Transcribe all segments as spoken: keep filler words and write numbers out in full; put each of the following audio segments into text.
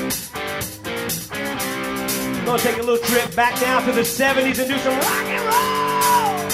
Gonna take a little trip back down to the seventies and do some rock and roll.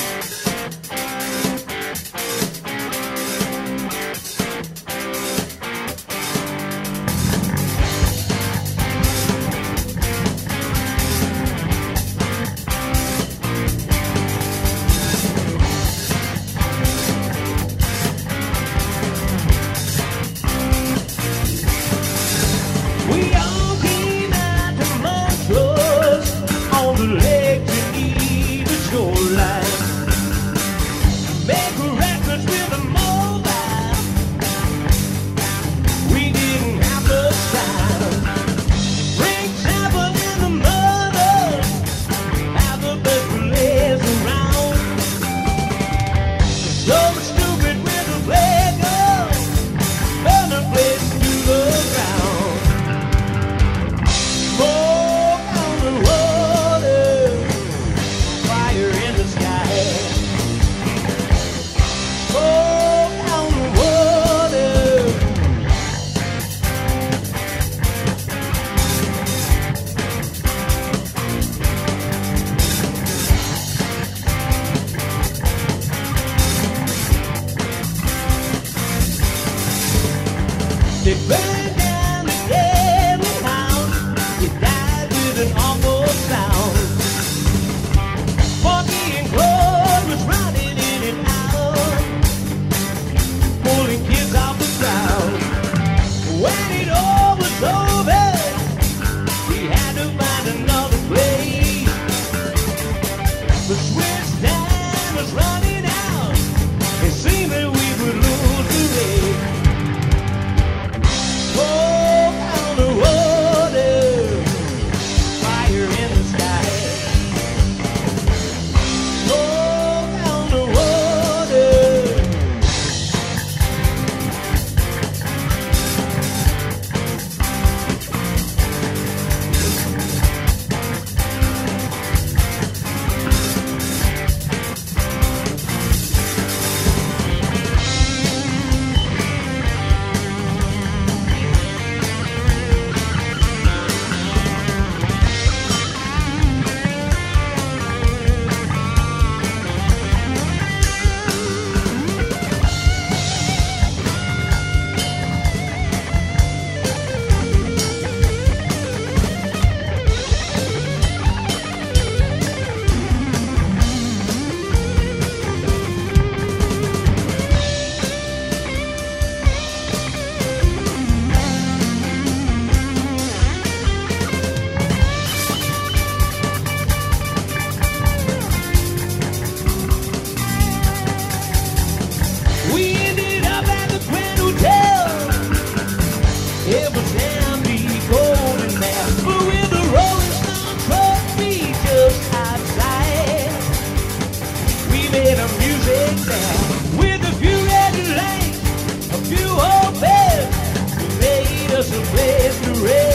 We all came out to Montrose on the Lake Geneva shoreline. Make records with a mobile. We didn't have the time. Bring chapel in the mother. Have the best players around. So stupid with the Lego. Burn the place to the ground. Smoke on the water, fire in the sky. Smoke on the water. They burned down the Gable house. It died with an awful sound. Funky and Claude was running in and out, pulling kids off the ground. When it all was over, we had to find another place. The switch time was running out. It seemed that we would lose the race. Smoke on the water, fire in the sky. Smoke on the water. We ended up at the Grand Hotel. It was empty, cold and there, but with the Rolling Stone trophy just outside. We made our music there with a few red lights, a few old beds. We made us a place to rest.